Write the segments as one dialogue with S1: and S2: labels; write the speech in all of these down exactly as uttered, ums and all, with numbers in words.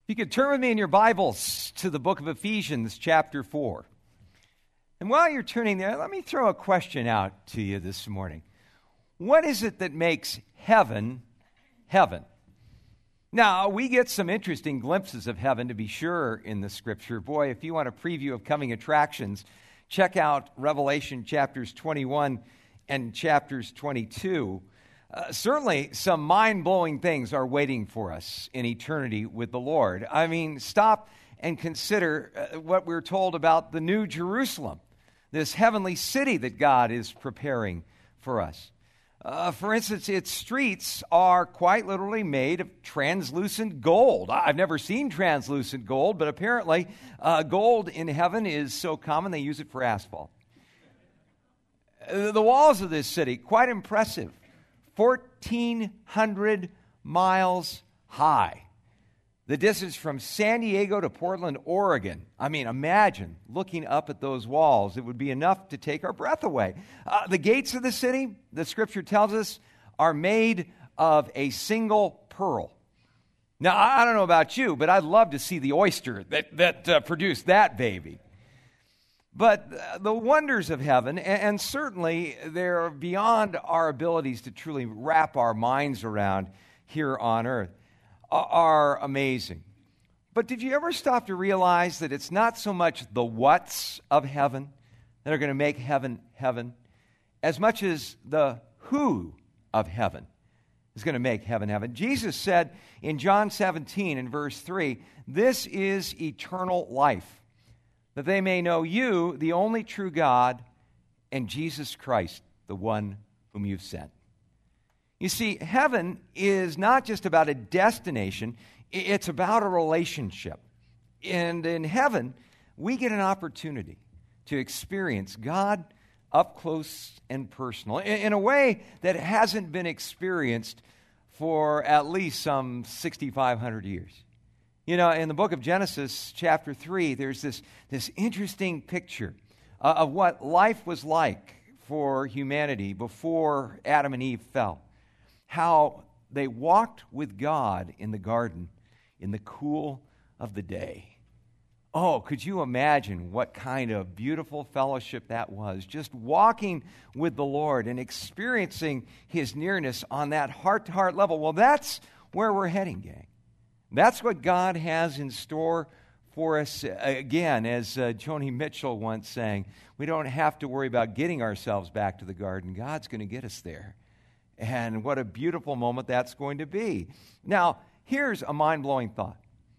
S1: You could turn with me in your Bibles to the book of Ephesians, chapter four. And while you're turning there, let me throw a question out to you this morning. What is it that makes heaven, heaven? Now, we get some interesting glimpses of heaven, to be sure, in the Scripture. Boy, if you want a preview of coming attractions, check out Revelation chapters twenty-one and chapters twenty-two. Uh, certainly, some mind-blowing things are waiting for us in eternity with the Lord. I mean, stop and consider uh, what we're told about the New Jerusalem, this heavenly city that God is preparing for us. Uh, for instance, its streets are quite literally made of translucent gold. I've never seen translucent gold, but apparently uh, gold in heaven is so common they use it for asphalt. Uh, the walls of this city, quite impressive. fourteen hundred miles high. The distance from San Diego to Portland, Oregon. I mean, imagine looking up at those walls. It would be enough to take our breath away. Uh, the gates of the city, the Scripture tells us, are made of a single pearl. Now, I don't know about you, but I'd love to see the oyster that, that uh, produced that baby. But the wonders of heaven, and certainly they're beyond our abilities to truly wrap our minds around here on earth, are amazing. But did you ever stop to realize that it's not so much the whats of heaven that are going to make heaven heaven, as much as the who of heaven is going to make heaven heaven? Jesus said in John seventeen in verse three, "This is eternal life, that they may know you, the only true God, and Jesus Christ, the one whom you've sent." You see, heaven is not just about a destination, it's about a relationship. And in heaven, we get an opportunity to experience God up close and personal in a way that hasn't been experienced for at least some sixty-five hundred years. You know, in the book of Genesis, chapter three, there's this, this interesting picture uh, of what life was like for humanity before Adam and Eve fell. How they walked with God in the garden in the cool of the day. Oh, could you imagine what kind of beautiful fellowship that was? Just walking with the Lord and experiencing His nearness on that heart-to-heart level. Well, that's where we're heading, gang. That's what God has in store for us. Again, as uh, Joni Mitchell once sang, we don't have to worry about getting ourselves back to the garden. God's going to get us there. And what a beautiful moment that's going to be. Now, here's a mind-blowing thought.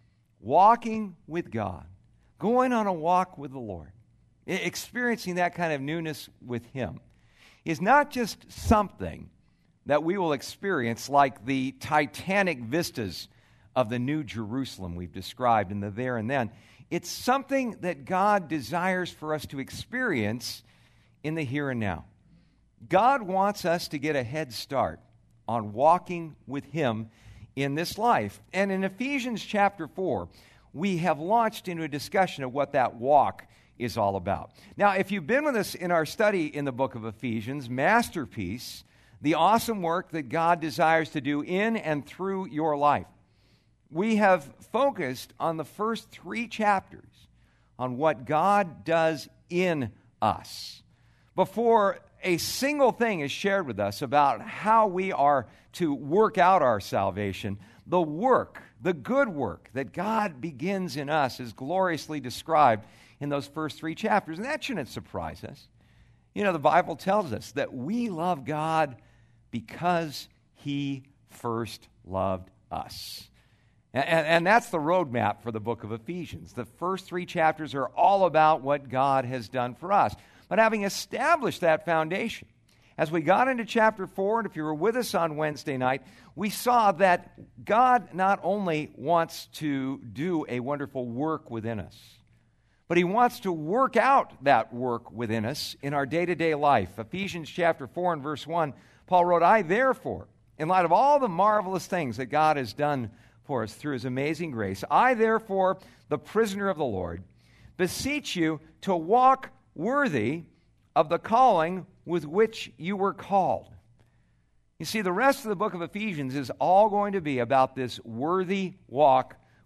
S1: Walking with God, going on a walk with the Lord, experiencing that kind of newness with Him, is not just something that we will experience like the Titanic vistas of the New Jerusalem we've described in the there and then. It's something that God desires for us to experience in the here and now. God wants us to get a head start on walking with Him in this life. And in Ephesians chapter four, we have launched into a discussion of what that walk is all about. Now, if you've been with us in our study in the book of Ephesians, Masterpiece, the awesome work that God desires to do in and through your life, we have focused on the first three chapters on what God does in us. Before a single thing is shared with us about how we are to work out our salvation, the work, the good work that God begins in us is gloriously described in those first three chapters. And that shouldn't surprise us. You know, the Bible tells us that we love God because He first loved us. And, and that's the roadmap for the book of Ephesians. The first three chapters are all about what God has done for us. But having established that foundation, as we got into chapter four, and if you were with us on Wednesday night, we saw that God not only wants to do a wonderful work within us, but He wants to work out that work within us in our day-to-day life. Ephesians chapter four and verse one, Paul wrote, "I therefore, in light of all the marvelous things that God has done for us through His amazing grace, I therefore, the prisoner of the Lord, beseech you to walk worthy of the calling with which you were called." You see, the rest of the book of Ephesians is all going to be about this worthy walk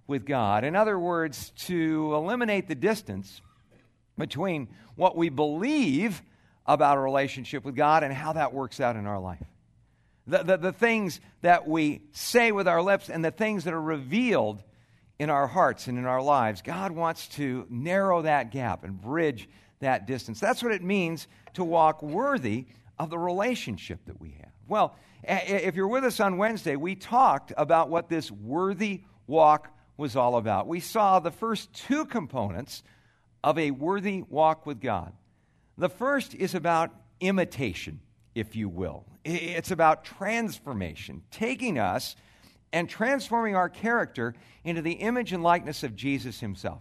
S1: with God. In other words, to eliminate the distance between what we believe about a relationship with God and how that works out in our life. The, the, the things that we say with our lips and the things that are revealed in our hearts and in our lives. God wants to narrow that gap and bridge that distance. That's what it means to walk worthy of the relationship that we have. Well, if you're with us on Wednesday, we talked about what this worthy walk was all about. We saw the first two components of a worthy walk with God. The first is about imitation, if you will. It's about transformation, taking us and transforming our character into the image and likeness of Jesus himself.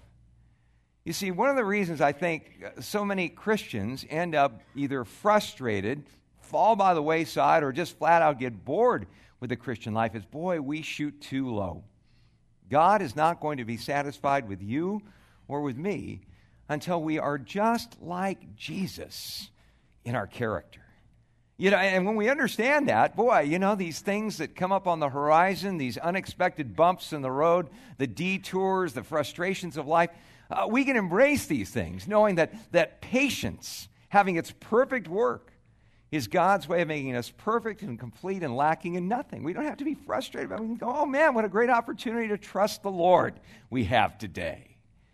S1: You see, one of the reasons I think so many Christians end up either frustrated, fall by the wayside, or just flat out get bored with the Christian life is, boy, we shoot too low. God is not going to be satisfied with you or with me until we are just like Jesus in our character. You know, and when we understand that, boy, you know, these things that come up on the horizon, these unexpected bumps in the road, the detours, the frustrations of life, uh, we can embrace these things, knowing that, that patience, having its perfect work, is God's way of making us perfect and complete and lacking in nothing. We don't have to be frustrated about it. We can go, oh man, what a great opportunity to trust the Lord we have today.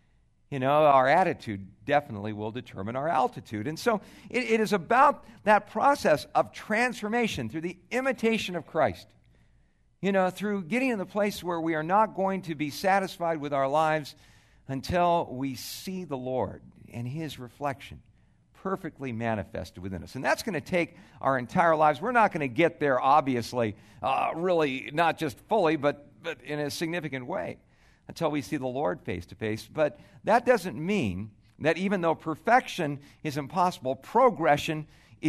S1: You know, our attitude definitely will determine our altitude. And so it, it is about that process of transformation through the imitation of Christ. You know, through getting in the place where we are not going to be satisfied with our lives until we see the Lord and his reflection perfectly manifested within us. And that's going to take our entire lives. We're not going to get there, obviously, uh, really, not just fully, but, but in a significant way until we see the Lord face to face. But that doesn't mean that even though perfection is impossible, progression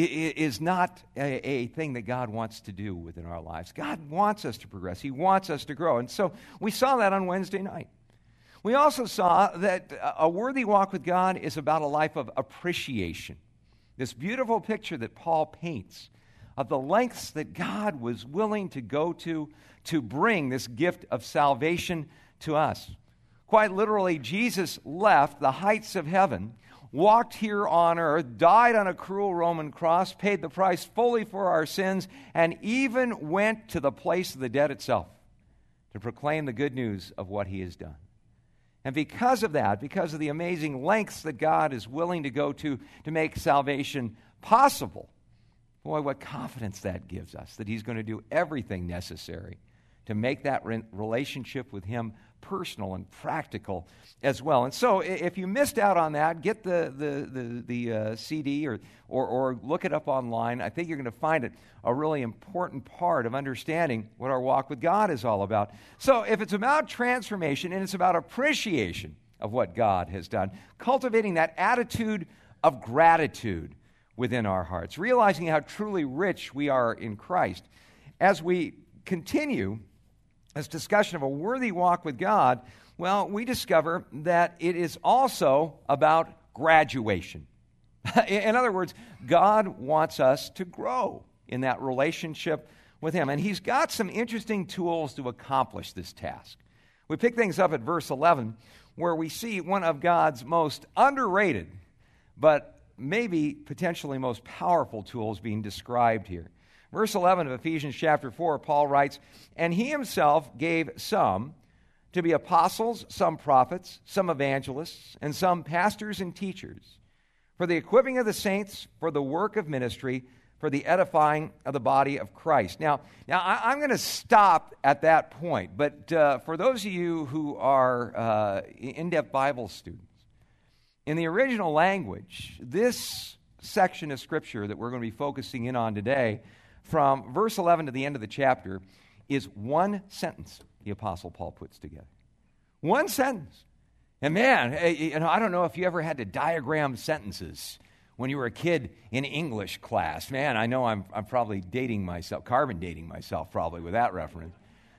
S1: is not a, a thing that God wants to do within our lives. God wants us to progress. He wants us to grow. And so we saw that on Wednesday night. We also saw that a worthy walk with God is about a life of appreciation. This beautiful picture that Paul paints of the lengths that God was willing to go to to bring this gift of salvation to us. Quite literally, Jesus left the heights of heaven, walked here on earth, died on a cruel Roman cross, paid the price fully for our sins, and even went to the place of the dead itself to proclaim the good news of what he has done. And because of that, because of the amazing lengths that God is willing to go to to make salvation possible, boy, what confidence that gives us that he's going to do everything necessary to make that re- relationship with him personal and practical as well. And so if you missed out on that, get the the the, the uh, C D or, or or look it up online. I think you're going to find it a really important part of understanding what our walk with God is all about. So if it's about transformation and it's about appreciation of what God has done, cultivating that attitude of gratitude within our hearts, realizing how truly rich we are in Christ, as we continue this discussion of a worthy walk with God, well, we discover that it is also about graduation. In other words, God wants us to grow in that relationship with him, and he's got some interesting tools to accomplish this task. We pick things up at verse eleven, where we see one of God's most underrated, but maybe potentially most powerful tools being described here. Verse eleven of Ephesians chapter four, Paul writes, "And he himself gave some to be apostles, some prophets, some evangelists, and some pastors and teachers, for the equipping of the saints, for the work of ministry, for the edifying of the body of Christ." Now, now I, I'm going to stop at that point, but uh, for those of you who are uh, in-depth Bible students, in the original language, this section of Scripture that we're going to be focusing in on today, from verse eleven to the end of the chapter, is one sentence the Apostle Paul puts together. One sentence. And man, you know, I don't know if you ever had to diagram sentences when you were a kid in English class. Man, I know I'm, I'm probably dating myself, carbon dating myself probably with that reference.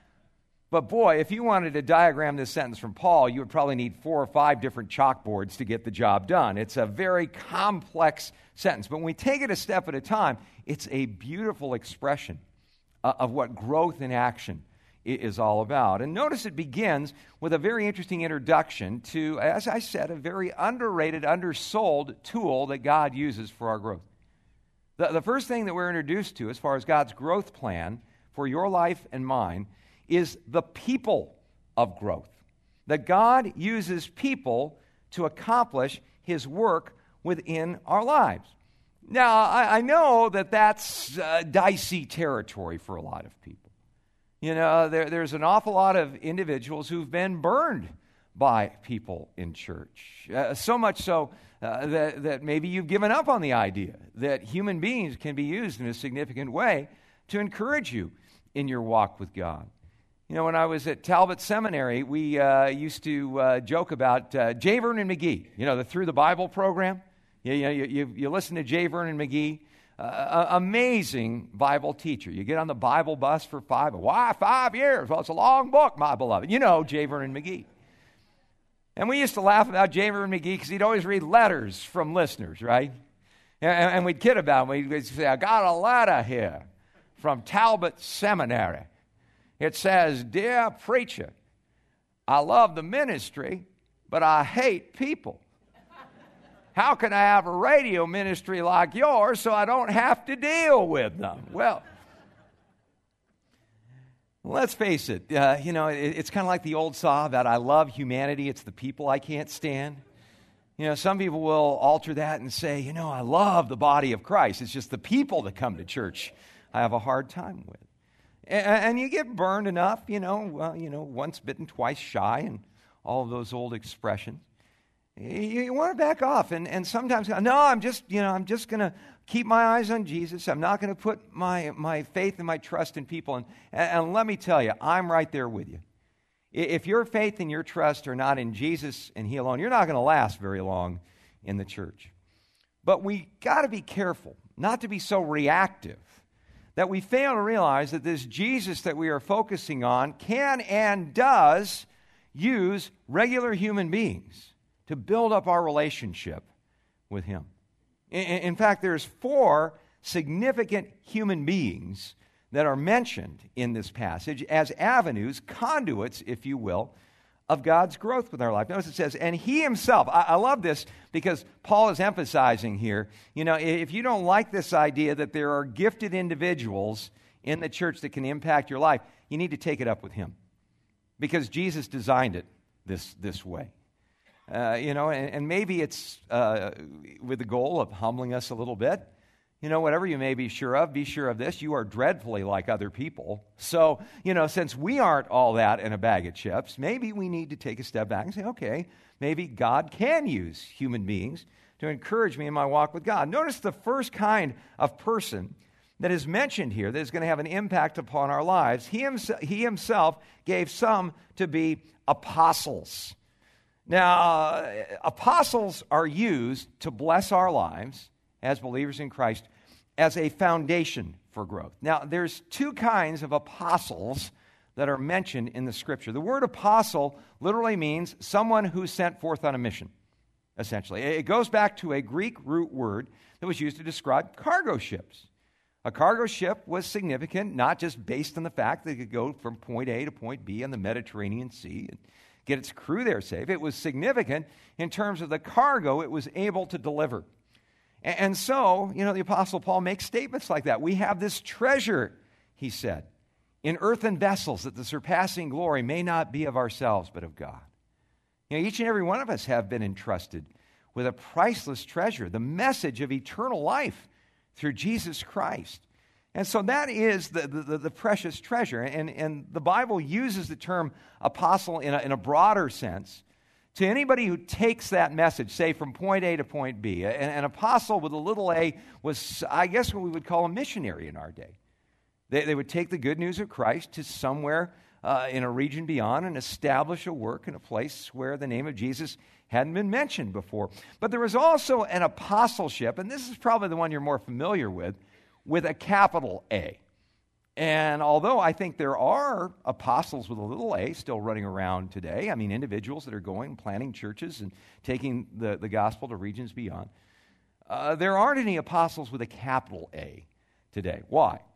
S1: But boy, if you wanted to diagram this sentence from Paul, you would probably need four or five different chalkboards to get the job done. It's a very complex sentence. But when we take it a step at a time, it's a beautiful expression uh, of what growth in action is all about. And notice it begins with a very interesting introduction to, as I said, a very underrated, undersold tool that God uses for our growth. The, the first thing that we're introduced to as far as God's growth plan for your life and mine is the people of growth. That God uses people to accomplish His work within our lives. Now, I, I know that that's uh, dicey territory for a lot of people. You know, there, there's an awful lot of individuals who've been burned by people in church. Uh, so much so uh, that, that maybe you've given up on the idea that human beings can be used in a significant way to encourage you in your walk with God. You know, when I was at Talbot Seminary, we uh, used to uh, joke about uh, J. Vernon McGee, you know, the Through the Bible program. You, you, you, you listen to J. Vernon McGee. Uh, amazing Bible teacher. You get on the Bible bus for five. Why five years? Well, it's a long book, my beloved. You know J. Vernon McGee. And we used to laugh about J. Vernon McGee because he'd always read letters from listeners, right? And, and we'd kid about him. We'd say, I got a letter here from Talbot Seminary. It says, Dear preacher, I love the ministry, but I hate people. How can I have a radio ministry like yours so I don't have to deal with them? Well, let's face it. Uh, you know, it, it's kind of like the old saw that I love humanity. It's the people I can't stand. You know, some people will alter that and say, you know, I love the body of Christ. It's just the people that come to church I have a hard time with. And, and you get burned enough, you know, well, you know, once bitten, twice shy, and all of those old expressions. You, you want to back off, and, and sometimes, no, I'm just, you know, I'm just going to keep my eyes on Jesus. I'm not going to put my, my faith and my trust in people. And, and let me tell you, I'm right there with you. If your faith and your trust are not in Jesus and He alone, you're not going to last very long in the church. But we got to be careful not to be so reactive that we fail to realize that this Jesus that we are focusing on can and does use regular human beings to build up our relationship with Him. In, in fact, there's four significant human beings that are mentioned in this passage as avenues, conduits, if you will, of God's growth with our life. Notice it says, and He Himself. I, I love this because Paul is emphasizing here, you know, if you don't like this idea that there are gifted individuals in the church that can impact your life, you need to take it up with Him. Because Jesus designed it this, this way. Uh, you know, and, and maybe it's uh, with the goal of humbling us a little bit. You know, whatever you may be sure of, be sure of this, you are dreadfully like other people. So, you know, since we aren't all that in a bag of chips, maybe we need to take a step back and say, okay, maybe God can use human beings to encourage me in my walk with God. Notice the first kind of person that is mentioned here that is going to have an impact upon our lives. He himself, he himself gave some to be apostles. Now, uh, apostles are used to bless our lives as believers in Christ as a foundation for growth. Now, there's two kinds of apostles that are mentioned in the Scripture. The word apostle literally means someone who sent forth on a mission, essentially. It goes back to a Greek root word that was used to describe cargo ships. A cargo ship was significant, not just based on the fact that it could go from point A to point B on the Mediterranean Sea and get its crew there safe. It was significant in terms of the cargo it was able to deliver. And so, you know, the Apostle Paul makes statements like that. We have this treasure, he said, in earthen vessels, that the surpassing glory may not be of ourselves, but of God. You know, each and every one of us have been entrusted with a priceless treasure, the message of eternal life through Jesus Christ. And so that is the, the, the precious treasure. And, and the Bible uses the term apostle in a, in a broader sense to anybody who takes that message, say, from point A to point B. An, an apostle with a little a was, I guess, what we would call a missionary in our day. They, they would take the good news of Christ to somewhere uh, in a region beyond and establish a work in a place where the name of Jesus hadn't been mentioned before. But there was also an apostleship, and this is probably the one you're more familiar with, with a capital A. And although I think there are apostles with a little a still running around today, I mean individuals that are going, planting churches and taking the, the gospel to regions beyond, uh, there aren't any apostles with a capital A today. Why?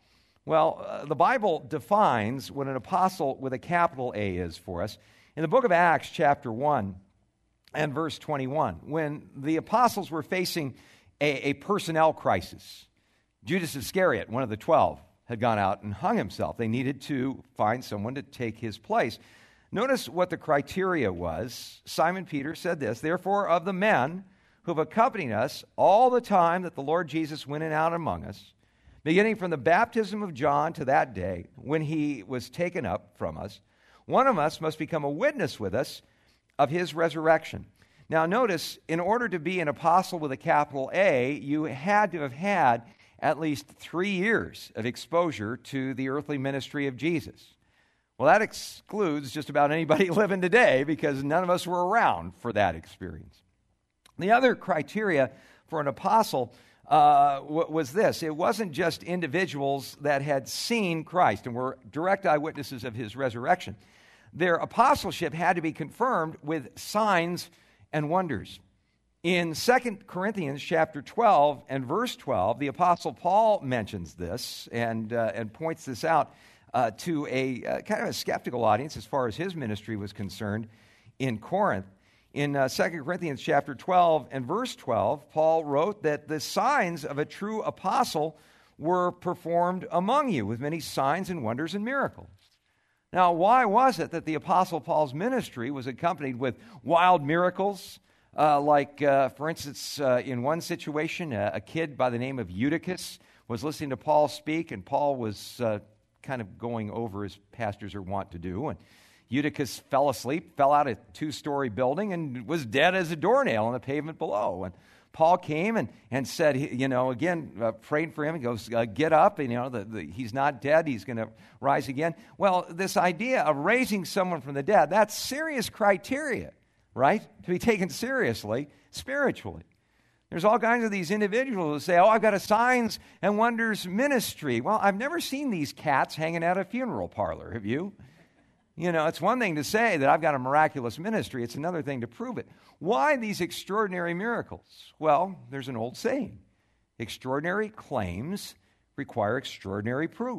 S1: Well, uh, the Bible defines what an apostle with a capital A is for us. In the book of Acts, chapter one and verse twenty-one, when the apostles were facing a, a personnel crisis, Judas Iscariot, one of the twelve, had gone out and hung himself. They needed to find someone to take his place. Notice what the criteria was. Simon Peter said this, "Therefore, of the men who have accompanied us all the time that the Lord Jesus went in and out among us, beginning from the baptism of John to that day when he was taken up from us, one of us must become a witness with us of his resurrection." Now notice, in order to be an apostle with a capital A, you had to have had at least three years of exposure to the earthly ministry of Jesus. Well, that excludes just about anybody living today because none of us were around for that experience. The other criteria for an apostle uh, w- was this. It wasn't just individuals that had seen Christ and were direct eyewitnesses of his resurrection. Their apostleship had to be confirmed with signs and wonders. In Second Corinthians chapter twelve and verse twelve, the Apostle Paul mentions this and, uh, and points this out uh, to a uh, kind of a skeptical audience as far as his ministry was concerned in Corinth. In uh, Second Corinthians chapter twelve and verse twelve, Paul wrote that the signs of a true apostle were performed among you with many signs and wonders and miracles. Now, why was it that the Apostle Paul's ministry was accompanied with wild miracles? Uh, like, uh, for instance, uh, in one situation, a, a kid by the name of Eutychus was listening to Paul speak, and Paul was uh, kind of going over as pastors are wont to do. And Eutychus fell asleep, fell out a two-story building, and was dead as a doornail on the pavement below. And Paul came and, and said, you know, again, uh, prayed for him. He goes, uh, get up. And, you know, the, the, he's not dead. He's going to rise again. Well, this idea of raising someone from the dead, that's serious criteria, right? To be taken seriously spiritually. There's all kinds of these individuals who say, oh, I've got a signs and wonders ministry. Well, I've never seen these cats hanging out a funeral parlor. Have you? You know, it's one thing to say that I've got a miraculous ministry. It's another thing to prove it. Why these extraordinary miracles? Well, there's an old saying. Extraordinary claims require extraordinary proof.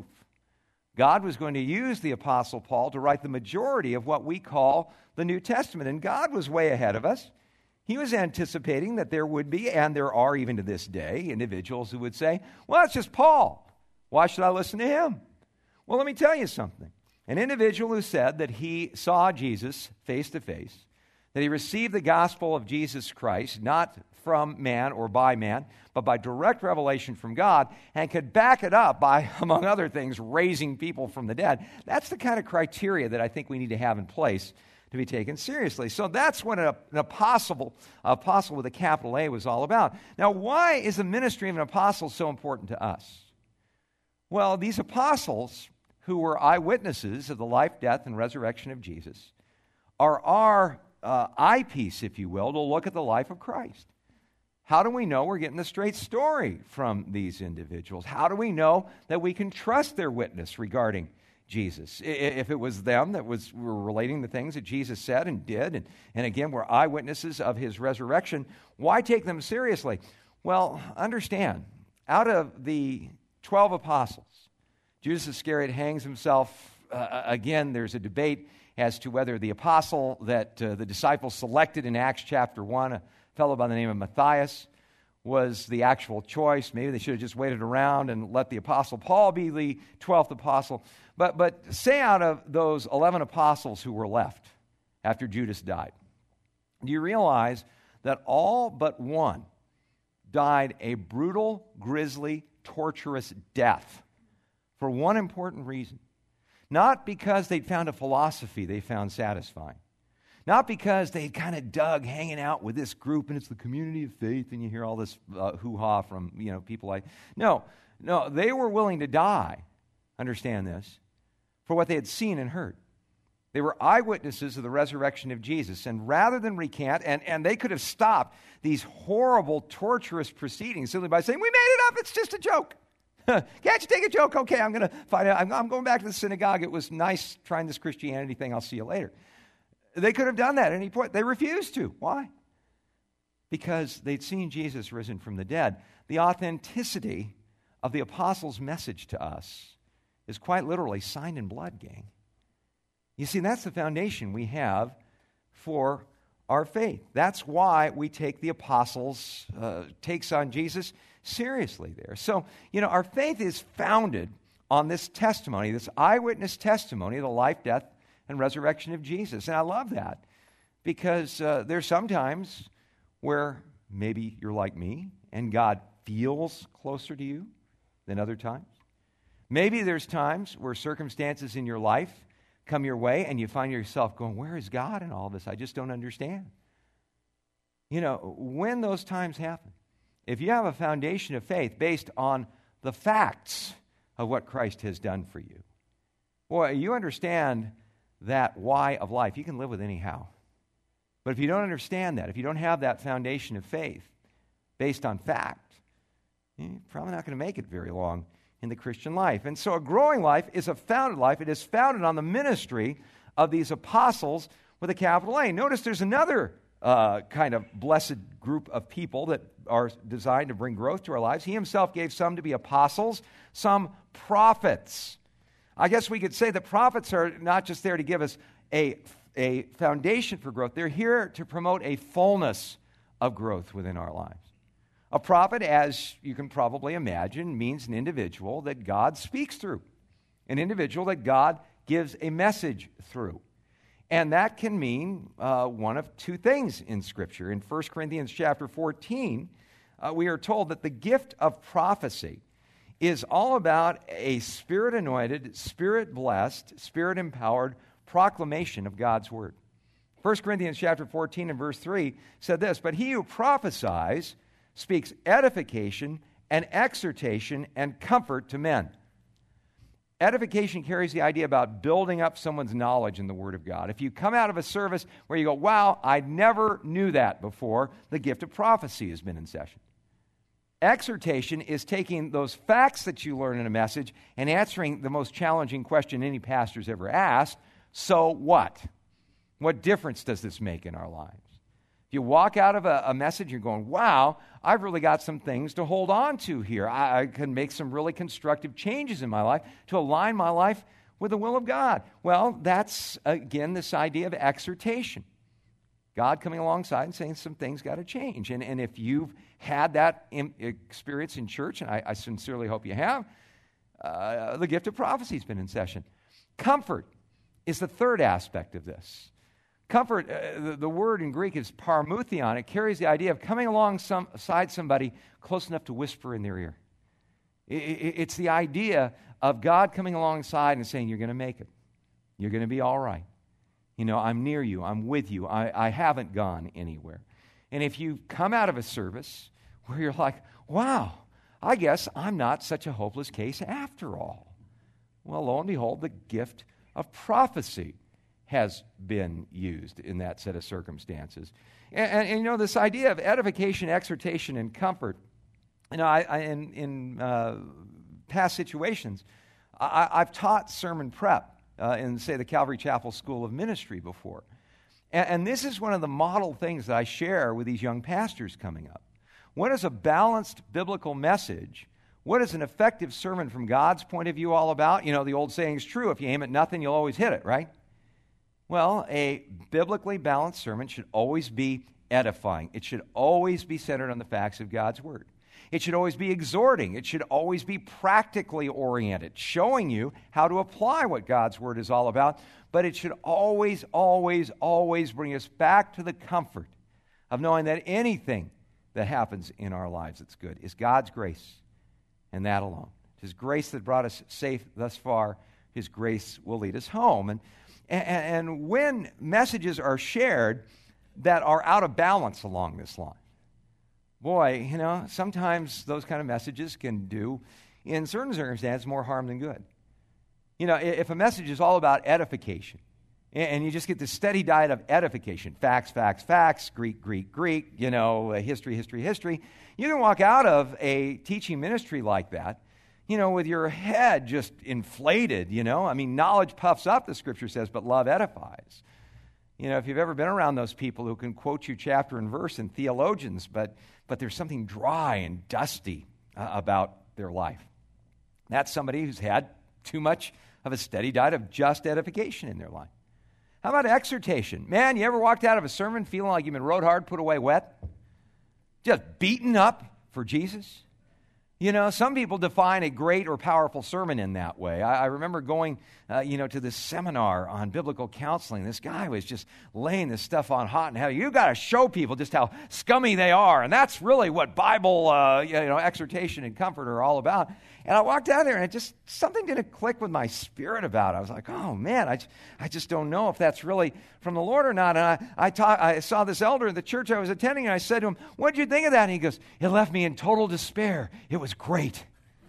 S1: God was going to use the Apostle Paul to write the majority of what we call the New Testament, and God was way ahead of us. He was anticipating that there would be, and there are even to this day, individuals who would say, well, it's just Paul. Why should I listen to him? Well, let me tell you something. An individual who said that he saw Jesus face to face, that he received the gospel of Jesus Christ, not from man or by man, but by direct revelation from God, and could back it up by, among other things, raising people from the dead. That's the kind of criteria that I think we need to have in place to be taken seriously. So that's what an, an apostle, apostle with a capital A was all about. Now, why is the ministry of an apostle so important to us? Well, these apostles, who were eyewitnesses of the life, death, and resurrection of Jesus, are our uh, eyepiece, if you will, to look at the life of Christ. How do we know we're getting the straight story from these individuals? How do we know that we can trust their witness regarding Jesus? If it was them that was were relating the things that Jesus said and did, and, and again, were eyewitnesses of his resurrection, why take them seriously? Well, understand, out of the twelve apostles, Judas Iscariot hangs himself. Uh, again, there's a debate as to whether the apostle that uh, the disciples selected in Acts chapter one, a fellow by the name of Matthias, was the actual choice. Maybe they should have just waited around and let the apostle Paul be the twelfth apostle. But, but say out of those eleven apostles who were left after Judas died, do you realize that all but one died a brutal, grisly, torturous death? For one important reason. Not because they'd found a philosophy they found satisfying. Not because they kind of dug hanging out with this group and it's the community of faith and you hear all this uh, hoo-ha from, you know, people like... No, no, they were willing to die, understand this, for what they had seen and heard. They were eyewitnesses of the resurrection of Jesus, and rather than recant, and, and they could have stopped these horrible, torturous proceedings simply by saying, we made it up, it's just a joke. Can't you take a joke? Okay, I'm going to find out. I'm, I'm going back to the synagogue. It was nice trying this Christianity thing. I'll see you later. They could have done that at any point. They refused to. Why? Because they'd seen Jesus risen from the dead. The authenticity of the apostles' message to us is quite literally signed in blood, gang. You see, that's the foundation we have for our faith. That's why we take the apostles' uh, takes on Jesus seriously there. So, you know, our faith is founded on this testimony, this eyewitness testimony of the life, death, and resurrection of Jesus. And I love that because uh, there's sometimes where maybe you're like me and God feels closer to you than other times. Maybe there's times where circumstances in your life come your way and you find yourself going, where is God in all this? I just don't understand. You know, when those times happen, if you have a foundation of faith based on the facts of what Christ has done for you, boy, you understand that why of life. You can live with anyhow. But if you don't understand that, if you don't have that foundation of faith based on fact, you're probably not going to make it very long in the Christian life. And so a growing life is a founded life. It is founded on the ministry of these apostles with a capital A. Notice there's another uh, kind of blessed group of people that are designed to bring growth to our lives. He himself gave some to be apostles, some prophets. I guess we could say that prophets are not just there to give us a, a foundation for growth. They're here to promote a fullness of growth within our lives. A prophet, as you can probably imagine, means an individual that God speaks through, an individual that God gives a message through. And that can mean uh, one of two things in Scripture. In First Corinthians chapter fourteen, uh, we are told that the gift of prophecy is all about a Spirit-anointed, Spirit-blessed, Spirit-empowered proclamation of God's Word. First Corinthians chapter fourteen and verse three said this, "But he who prophesies speaks edification and exhortation and comfort to men." Edification carries the idea about building up someone's knowledge in the Word of God. If you come out of a service where you go, wow, I never knew that before, the gift of prophecy has been in session. Exhortation is taking those facts that you learn in a message and answering the most challenging question any pastor's ever asked, so what? What difference does this make in our lives? If you walk out of a, a message, you're going, wow, I've really got some things to hold on to here. I, I can make some really constructive changes in my life to align my life with the will of God. Well, that's, again, this idea of exhortation. God coming alongside and saying some things got to change. And, and if you've had that in, experience in church, and I, I sincerely hope you have, uh, the gift of prophecy has been in session. Comfort is the third aspect of this. Comfort, uh, the, the word in Greek is paramuthion. It carries the idea of coming alongside somebody close enough to whisper in their ear. It, it, it's the idea of God coming alongside and saying, you're going to make it. You're going to be all right. You know, I'm near you. I'm with you. I, I haven't gone anywhere. And if you come out of a service where you're like, wow, I guess I'm not such a hopeless case after all. Well, lo and behold, the gift of prophecy has been used in that set of circumstances. And, and, and you know, this idea of edification, exhortation, and comfort, you know, I, I, in, in uh, past situations, I, I've taught sermon prep uh, in, say, the Calvary Chapel School of Ministry before. And, and this is one of the model things that I share with these young pastors coming up. What is a balanced biblical message? What is an effective sermon from God's point of view all about? You know, the old saying is true, if you aim at nothing, you'll always hit it, right? Well, a biblically balanced sermon should always be edifying. It should always be centered on the facts of God's Word. It should always be exhorting. It should always be practically oriented, showing you how to apply what God's Word is all about. But it should always, always, always bring us back to the comfort of knowing that anything that happens in our lives that's good is God's grace, and that alone. His grace that brought us safe thus far, His grace will lead us home. And And when messages are shared that are out of balance along this line, boy, you know, sometimes those kind of messages can do, in certain circumstances, more harm than good. You know, if a message is all about edification, and you just get this steady diet of edification, facts, facts, facts, Greek, Greek, Greek, you know, history, history, history, you can walk out of a teaching ministry like that, you know, with your head just inflated, you know. I mean, knowledge puffs up, the Scripture says, but love edifies. You know, if you've ever been around those people who can quote you chapter and verse and theologians, but, but there's something dry and dusty uh, about their life. That's somebody who's had too much of a steady diet of just edification in their life. How about exhortation? Man, you ever walked out of a sermon feeling like you've been rode hard, put away wet? Just beaten up for Jesus? You know, some people define a great or powerful sermon in that way. I, I remember going, uh, you know, to this seminar on biblical counseling. This guy was just laying this stuff on hot and heavy. You've got to show people just how scummy they are. And that's really what Bible, uh, you know, exhortation and comfort are all about. And I walked out there and it just, something didn't click with my spirit about it. I was like, oh man, I, I just don't know if that's really from the Lord or not. And I, I, ta- I saw this elder at the church I was attending and I said to him, what did you think of that? And he goes, it left me in total despair. It was great.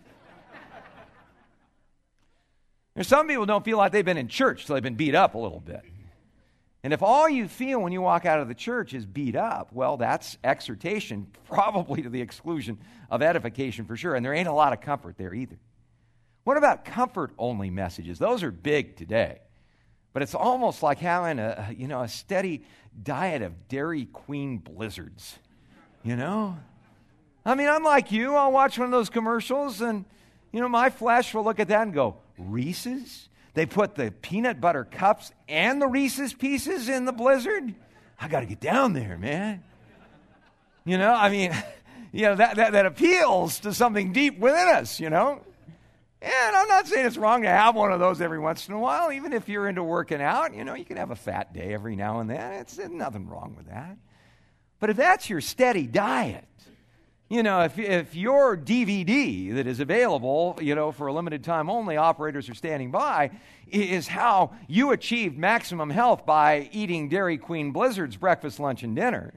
S1: There's some people don't feel like they've been in church, so they've been beat up a little bit. And if all you feel when you walk out of the church is beat up, well, that's exhortation, probably to the exclusion of edification for sure. And there ain't a lot of comfort there either. What about comfort-only messages? Those are big today. But it's almost like having a, you know, a steady diet of Dairy Queen blizzards, you know? I mean, I'm like you. I'll watch one of those commercials, and, you know, my flesh will look at that and go, Reese's? They put the peanut butter cups and the Reese's Pieces in the blizzard? I got to get down there, man. You know, I mean, you know, that, that, that appeals to something deep within us, you know? And I'm not saying it's wrong to have one of those every once in a while. Even if you're into working out, you know, you can have a fat day every now and then. It's there's nothing wrong with that. But if that's your steady diet, you know, if if your D V D that is available, you know, for a limited time only, operators are standing by, is how you achieved maximum health by eating Dairy Queen Blizzards breakfast, lunch, and dinner,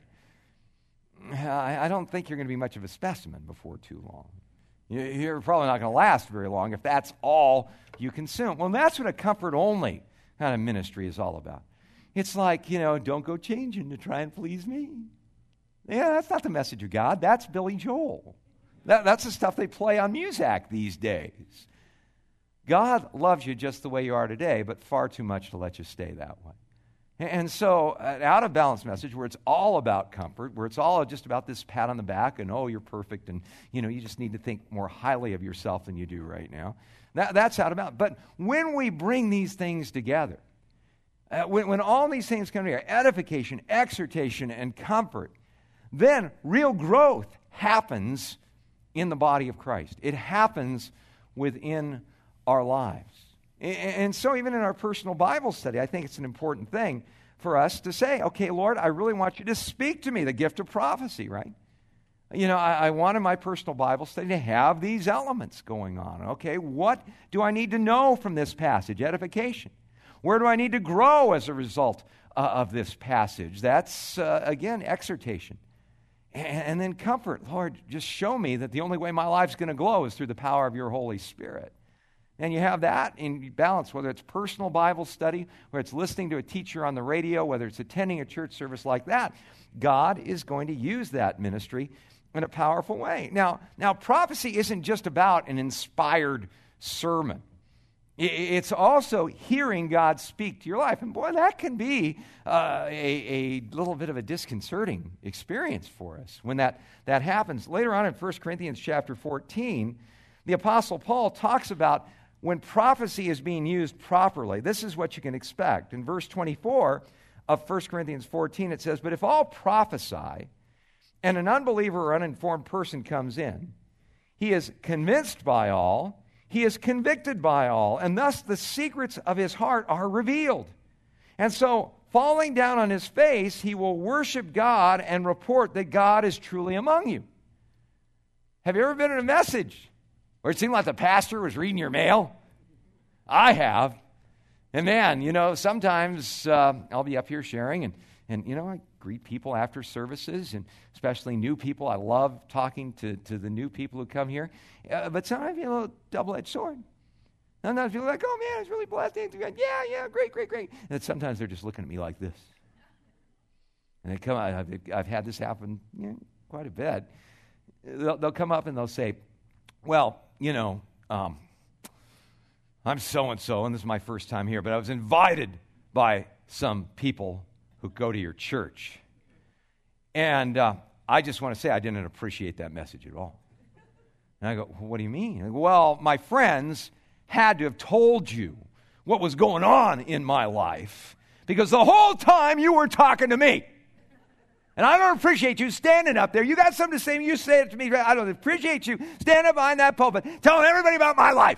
S1: I, I don't think you're going to be much of a specimen before too long. You're probably not going to last very long if that's all you consume. Well, that's what a comfort-only kind of ministry is all about. It's like, you know, don't go changing to try and please me. Yeah, that's not the message of God. That's Billy Joel. That, that's the stuff they play on Muzak these days. God loves you just the way you are today, but far too much to let you stay that way. And so an out-of-balance message where it's all about comfort, where it's all just about this pat on the back and, oh, you're perfect, and, you know, you just need to think more highly of yourself than you do right now. That, that's out of balance. But when we bring these things together, uh, when, when all these things come together, edification, exhortation, and comfort, then real growth happens in the body of Christ. It happens within our lives. And so even in our personal Bible study, I think it's an important thing for us to say, okay, Lord, I really want you to speak to me, the gift of prophecy, right? You know, I, I want in my personal Bible study to have these elements going on. Okay, what do I need to know from this passage? Edification. Where do I need to grow as a result uh, of this passage? That's, uh, again, exhortation. And then comfort. Lord, just show me that the only way my life's going to glow is through the power of your Holy Spirit. And you have that in balance, whether it's personal Bible study, whether it's listening to a teacher on the radio, whether it's attending a church service like that. God is going to use that ministry in a powerful way. Now, now prophecy isn't just about an inspired sermon. It's also hearing God speak to your life. And boy, that can be uh, a, a little bit of a disconcerting experience for us when that, that happens. Later on in First Corinthians chapter fourteen, the Apostle Paul talks about when prophecy is being used properly. This is what you can expect. In verse twenty-four of First Corinthians fourteen, it says, "But if all prophesy, and an unbeliever or uninformed person comes in, he is convinced by all, he is convicted by all, and thus the secrets of his heart are revealed. And so, falling down on his face, he will worship God and report that God is truly among you." Have you ever been in a message where it seemed like the pastor was reading your mail? I have. And man, you know, sometimes uh, I'll be up here sharing, and, and, you know, I greet people after services, and especially new people. I love talking to, to the new people who come here. Uh, but sometimes you know, a double-edged sword. Sometimes people are like, oh, man, I was really blessed. Yeah, yeah, great, great, great. And sometimes they're just looking at me like this. And they come out, I've, I've had this happen you know, quite a bit. They'll, they'll come up and they'll say, well, you know, um, I'm so-and-so, and this is my first time here, but I was invited by some people who go to your church. And uh, I just want to say I didn't appreciate that message at all. And I go, what do you mean? I go, well, my friends had to have told you what was going on in my life, because the whole time you were talking to me. And I don't appreciate you standing up there. You got something to say, you say it to me. I don't appreciate you standing up behind that pulpit telling everybody about my life.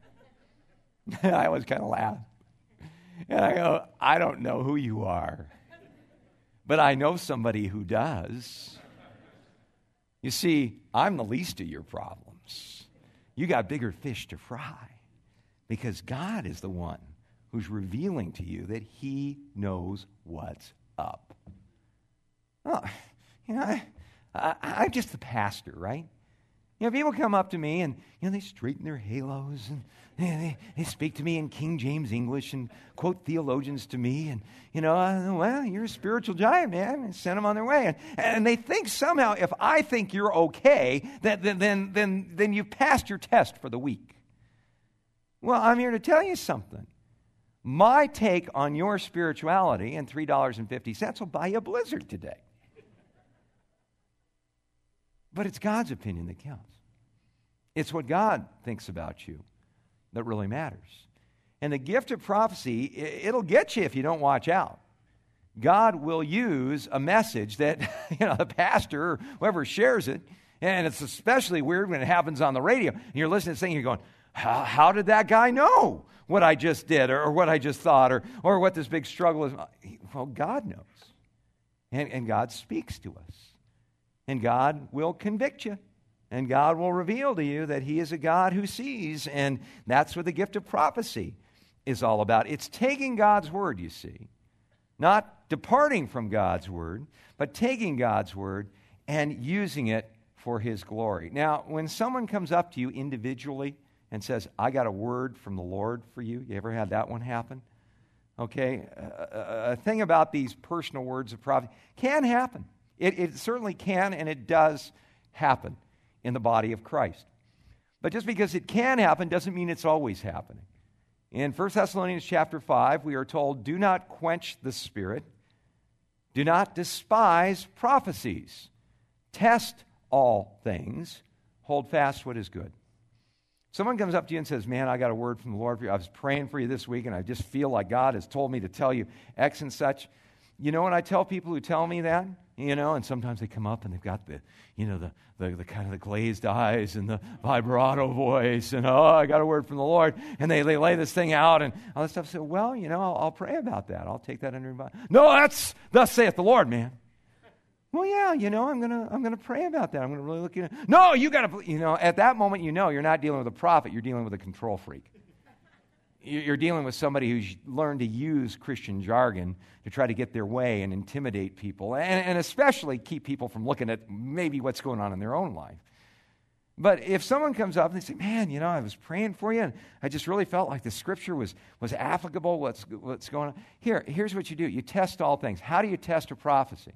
S1: I always kind of laugh. And I go, I don't know who you are, but I know somebody who does. You see, I'm the least of your problems. You got bigger fish to fry, because God is the one who's revealing to you that he knows what's up. Oh, you know, I, I, I'm just the pastor, right? You know, people come up to me and, you know, they straighten their halos and you know, they, they speak to me in King James English and quote theologians to me. And, you know, uh, well, you're a spiritual giant, man. And send them on their way. And, and they think somehow if I think you're okay, that, then, then, then, then you've passed your test for the week. Well, I'm here to tell you something. My take on your spirituality and three dollars and fifty cents will buy you a blizzard today. But it's God's opinion that counts. It's what God thinks about you that really matters. And the gift of prophecy, it'll get you if you don't watch out. God will use a message that, you know, the pastor or whoever shares it, and it's especially weird when it happens on the radio, and you're listening to this thing, and you're going, how, how did that guy know what I just did, or, or what I just thought, or, or what this big struggle is? Well, God knows. And, and God speaks to us. And God will convict you. And God will reveal to you that he is a God who sees. And that's what the gift of prophecy is all about. It's taking God's word, you see. Not departing from God's word, but taking God's word and using it for his glory. Now, when someone comes up to you individually and says, I got a word from the Lord for you, you ever had that one happen? Okay, a, a thing about these personal words of prophecy can happen. It, it certainly can, and it does happen in the body of Christ. But just because it can happen doesn't mean it's always happening. In First Thessalonians chapter five, we are told, do not quench the spirit. Do not despise prophecies. Test all things. Hold fast what is good. Someone comes up to you and says, man, I got a word from the Lord for you. I was praying for you this week, and I just feel like God has told me to tell you X and such. You know, when I tell people who tell me that, you know, and sometimes they come up and they've got the, you know, the, the, the kind of the glazed eyes and the vibrato voice and, oh, I got a word from the Lord. And they, they lay this thing out and all this stuff. So, well, you know, I'll, I'll pray about that. I'll take that under advice. No, that's, thus saith the Lord, man. Well, yeah, you know, I'm going to I'm gonna pray about that. I'm going to really look at it. No, you got to, you know, at that moment, you know, you're not dealing with a prophet. You're dealing with a control freak. You're dealing with somebody who's learned to use Christian jargon to try to get their way and intimidate people, and, and especially keep people from looking at maybe what's going on in their own life. But if someone comes up and they say, man, you know, I was praying for you, and I just really felt like the scripture was, was applicable, what's, what's going on? Here, here's what you do. You test all things. How do you test a prophecy?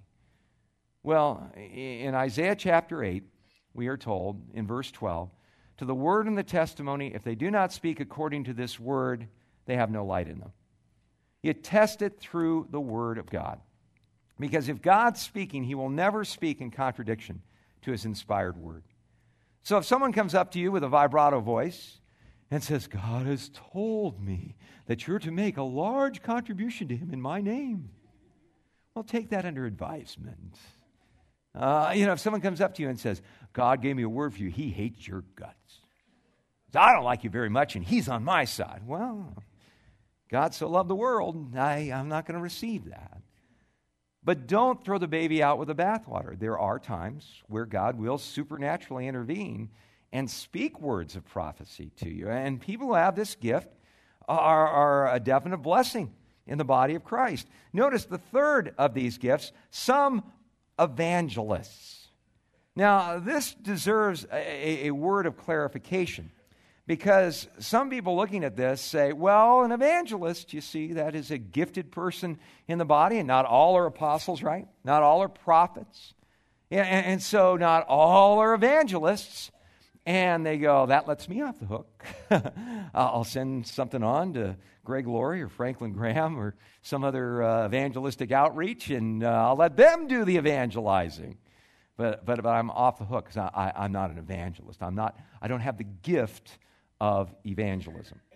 S1: Well, in Isaiah chapter eight, we are told in verse twelve, to the word and the testimony, if they do not speak according to this word, they have no light in them. You test it through the word of God. Because if God's speaking, he will never speak in contradiction to his inspired word. So if someone comes up to you with a vibrato voice and says, God has told me that you're to make a large contribution to him in my name, well, take that under advisement. Uh, you know, if someone comes up to you and says, God gave me a word for you, he hates your guts. I don't like you very much, and he's on my side. Well, God so loved the world, I, I'm not going to receive that. But don't throw the baby out with the bathwater. There are times where God will supernaturally intervene and speak words of prophecy to you. And people who have this gift are, are a definite blessing in the body of Christ. Notice the third of these gifts, some evangelists. Now, this deserves a, a word of clarification, because some people looking at this say, well, an evangelist, you see, that is a gifted person in the body, and not all are apostles, right? Not all are prophets. And, and so not all are evangelists. And they go, that lets me off the hook. I'll send something on to Greg Laurie or Franklin Graham or some other uh, evangelistic outreach, and uh, I'll let them do the evangelizing. But but, but I'm off the hook because I, I, I'm not an evangelist. I'm not. I don't have the gift of evangelism.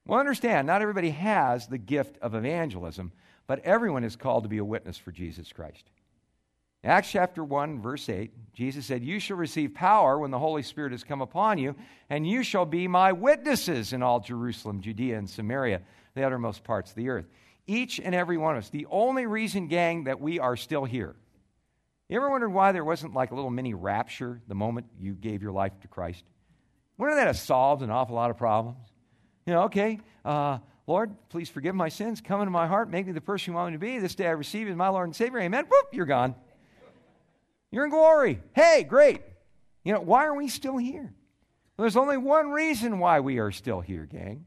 S1: Well, understand, not everybody has the gift of evangelism, but everyone is called to be a witness for Jesus Christ. Acts chapter one, verse eight, Jesus said, "You shall receive power when the Holy Spirit has come upon you, and you shall be my witnesses in all Jerusalem, Judea, and Samaria, the uttermost parts of the earth." Each and every one of us. The only reason, gang, that we are still here. You ever wondered why there wasn't like a little mini rapture the moment you gave your life to Christ? Wouldn't that have solved an awful lot of problems? You know, okay, uh, Lord, please forgive my sins. Come into my heart. Make me the person you want me to be. This day I receive you as my Lord and Savior. Amen. Whoop, you're gone. You're in glory. Hey, great. You know, why are we still here? Well, there's only one reason why we are still here, gang.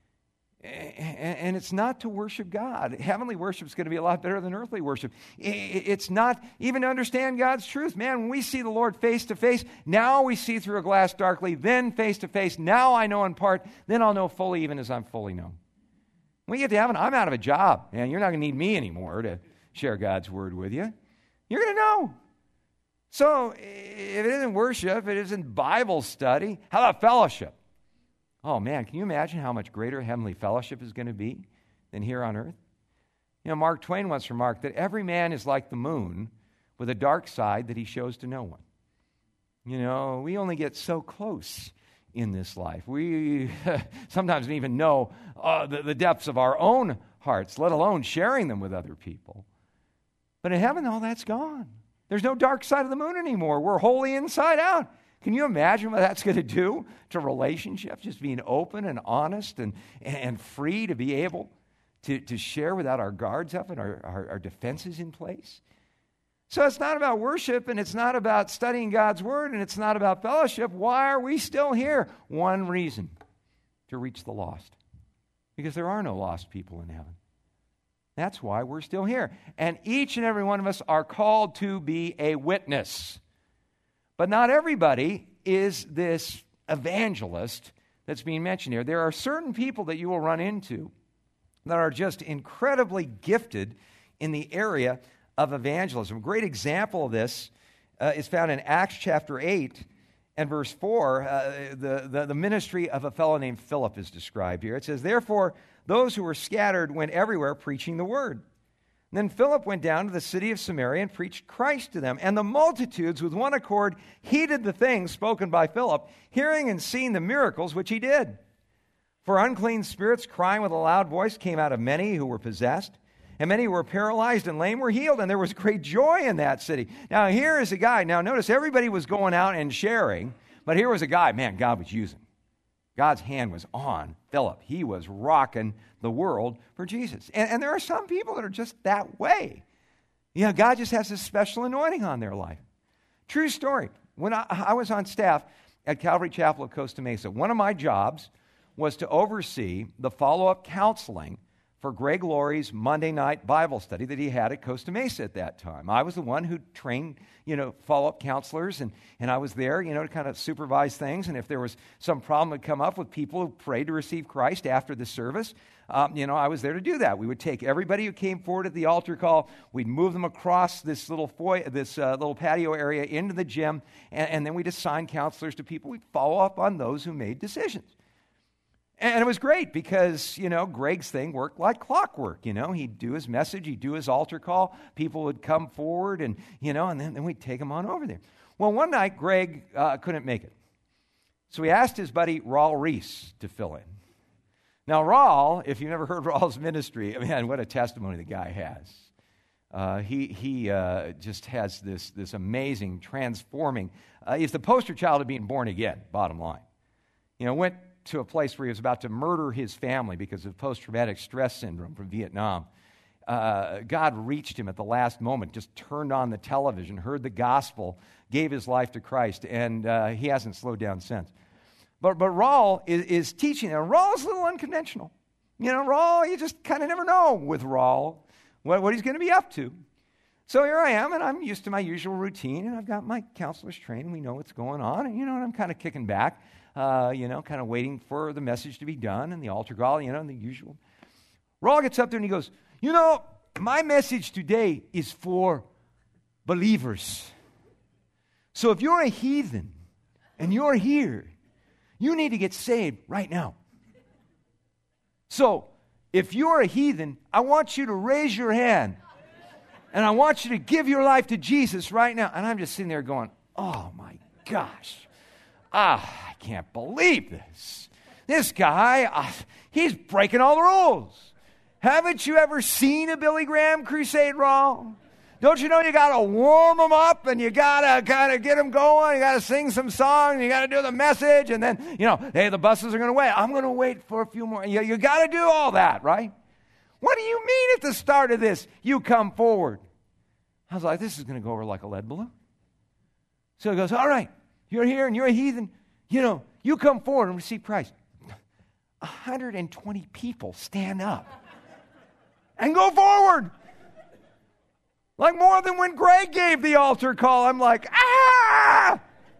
S1: And it's not to worship God. Heavenly worship is going to be a lot better than earthly worship. It's not even to understand God's truth. Man, when we see the Lord face to face, now we see through a glass darkly, then face to face. Now I know in part, then I'll know fully even as I'm fully known. When we get to heaven, I'm out of a job. Man, you're not going to need me anymore to share God's word with you. You're going to know. So if it isn't worship, if it isn't Bible study, how about fellowship? Oh, man, can you imagine how much greater heavenly fellowship is going to be than here on earth? You know, Mark Twain once remarked that every man is like the moon with a dark side that he shows to no one. You know, we only get so close in this life. We sometimes don't even know uh, the, the depths of our own hearts, let alone sharing them with other people. But in heaven, all that's gone. There's no dark side of the moon anymore. We're wholly inside out. Can you imagine what that's going to do to relationships? Just being open and honest and, and free to be able to, to share without our guards up and our, our, our defenses in place. So it's not about worship, and it's not about studying God's word, and it's not about fellowship. Why are we still here? One reason: to reach the lost. Because there are no lost people in heaven. That's why we're still here. And each and every one of us are called to be a witness. But not everybody is this evangelist that's being mentioned here. There are certain people that you will run into that are just incredibly gifted in the area of evangelism. A great example of this uh, is found in Acts chapter eight and verse four. Uh, the, the, the ministry of a fellow named Philip is described here. It says, "Therefore, those who were scattered went everywhere preaching the word. And then Philip went down to the city of Samaria and preached Christ to them. And the multitudes with one accord heeded the things spoken by Philip, hearing and seeing the miracles which he did. For unclean spirits, crying with a loud voice, came out of many who were possessed. And many who were paralyzed and lame were healed. And there was great joy in that city." Now here is a guy. Now notice everybody was going out and sharing. But here was a guy, man, God was using. God's hand was on Philip. He was rocking the world for Jesus. And, and there are some people that are just that way. You know, God just has this special anointing on their life. True story. When I, I was on staff at Calvary Chapel of Costa Mesa, one of my jobs was to oversee the follow-up counseling for Greg Laurie's Monday night Bible study that he had at Costa Mesa at that time. I was the one who trained, you know, follow-up counselors, and, and I was there, you know, to kind of supervise things. And if there was some problem that come up with people who prayed to receive Christ after the service, um, you know, I was there to do that. We would take everybody who came forward at the altar call, we'd move them across this little foyer, this uh, little patio area into the gym, and, and then we'd assign counselors to people. We'd follow up on those who made decisions. And it was great because, you know, Greg's thing worked like clockwork, you know. He'd do his message, he'd do his altar call, people would come forward and, you know, and then, then we'd take them on over there. Well, one night, Greg uh, couldn't make it. So he asked his buddy Raul Reese to fill in. Now, Raul, if you've never heard Raul's ministry, I mean, what a testimony the guy has. Uh, he he uh, just has this, this amazing, transforming, uh, he's the poster child of being born again, bottom line. You know, went to a place where he was about to murder his family because of post-traumatic stress syndrome from Vietnam. Uh, God reached him at the last moment, just turned on the television, heard the gospel, gave his life to Christ, and uh, he hasn't slowed down since. But but Raul is, is teaching, and Raul's a little unconventional. You know, Raul, you just kind of never know with Raul what, what he's going to be up to. So here I am, and I'm used to my usual routine, and I've got my counselor's training. We know what's going on, and you know, and I'm kind of kicking back. Uh, you know, kind of waiting for the message to be done and the altar call, you know, and the usual. Raul gets up there and he goes, "You know, my message today is for believers. So if you're a heathen and you're here, you need to get saved right now." So, if you're a heathen, I want you to raise your hand. And I want you to give your life to Jesus right now. And I'm just sitting there going, oh my gosh. Ah, I can't believe this. This guy, uh, he's breaking all the rules. Haven't you ever seen a Billy Graham crusade, Raw? Don't you know you got to warm them up and you got to kind of get them going. You got to sing some song. You got to do the message. And then, you know, hey, the buses are going to wait. I'm going to wait for a few more. You, you got to do all that, right? What do you mean at the start of this, you come forward? I was like, this is going to go over like a lead balloon. So he goes, all right, you're here and you're a heathen. You know, you come forward and receive Christ. one hundred twenty people stand up and go forward. Like more than when Greg gave the altar call. I'm like, ah!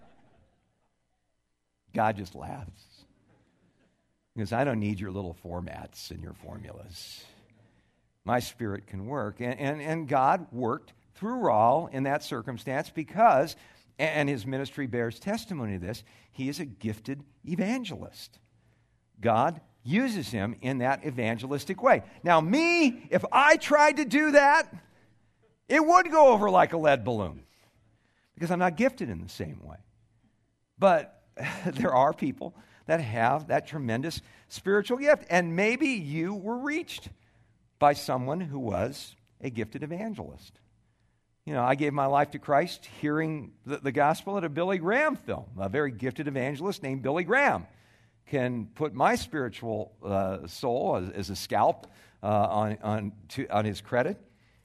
S1: God just laughs. Because I don't need your little formats and your formulas. My Spirit can work. And, and, and God worked through Raul in that circumstance because, and his ministry bears testimony to this, he is a gifted evangelist. God uses him in that evangelistic way. Now me, if I tried to do that, it would go over like a lead balloon because I'm not gifted in the same way. But there are people that have that tremendous spiritual gift, and maybe you were reached by someone who was a gifted evangelist. You know, I gave my life to Christ hearing the, the gospel at a Billy Graham film. A very gifted evangelist named Billy Graham can put my spiritual uh, soul as, as a scalp uh, on, on, to, on his credit.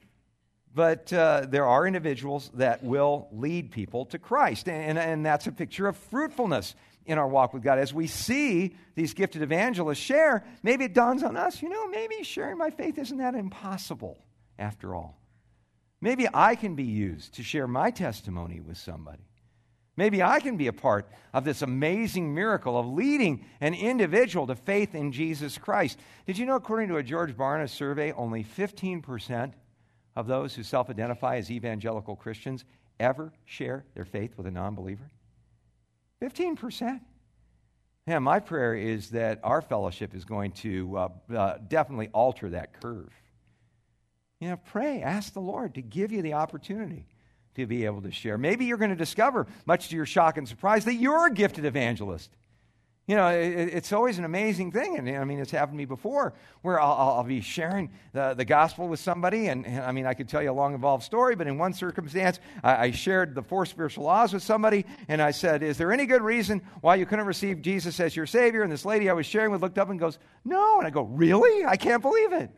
S1: But uh, there are individuals that will lead people to Christ, and, and that's a picture of fruitfulness in our walk with God. As we see these gifted evangelists share, maybe it dawns on us, you know, maybe sharing my faith isn't that impossible after all. Maybe I can be used to share my testimony with somebody. Maybe I can be a part of this amazing miracle of leading an individual to faith in Jesus Christ. Did you know, according to a George Barna survey, only fifteen percent of those who self-identify as evangelical Christians ever share their faith with a non-believer? fifteen percent. Yeah, my prayer is that our fellowship is going to uh, uh, definitely alter that curve. You know, pray, ask the Lord to give you the opportunity to be able to share. Maybe you're going to discover, much to your shock and surprise, that you're a gifted evangelist. You know, it, it's always an amazing thing, and I mean, it's happened to me before, where I'll, I'll be sharing the, the gospel with somebody, and, and I mean, I could tell you a long, involved story, but in one circumstance, I, I shared the four spiritual laws with somebody, and I said, is there any good reason why you couldn't receive Jesus as your Savior? And this lady I was sharing with looked up and goes, no. And I go, really? I can't believe it.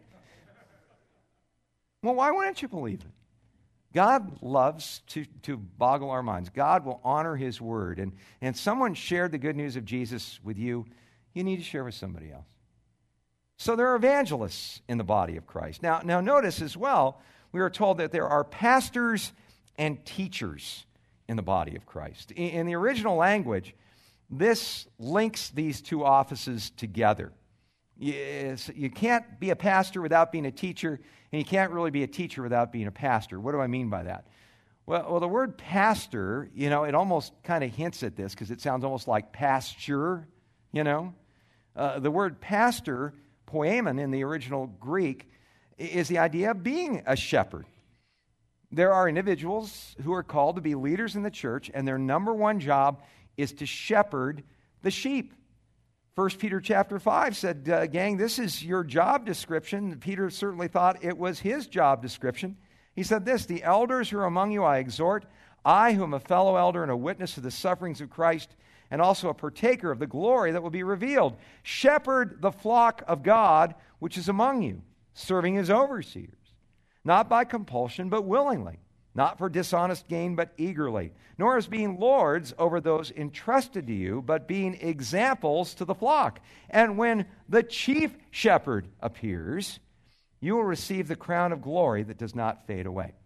S1: Well, why wouldn't you believe it? God loves to, to boggle our minds. God will honor His word. And, and someone shared the good news of Jesus with you, you need to share with somebody else. So there are evangelists in the body of Christ. Now, now notice as well, we are told that there are pastors and teachers in the body of Christ. In, in the original language, this links these two offices together. You, you can't be a pastor without being a teacher, and you can't really be a teacher without being a pastor. What do I mean by that? Well, well the word pastor, you know, it almost kind of hints at this because it sounds almost like pasture, you know. Uh, the word pastor, poimen in the original Greek, is the idea of being a shepherd. There are individuals who are called to be leaders in the church, and their number one job is to shepherd the sheep. First Peter chapter five said, uh, gang, this is your job description. Peter certainly thought it was his job description. He said this, the elders who are among you I exhort, I who am a fellow elder and a witness of the sufferings of Christ, and also a partaker of the glory that will be revealed. Shepherd the flock of God which is among you, serving as overseers, not by compulsion but willingly, not for dishonest gain but eagerly, nor as being lords over those entrusted to you, but being examples to the flock. And when the chief shepherd appears, you will receive the crown of glory that does not fade away.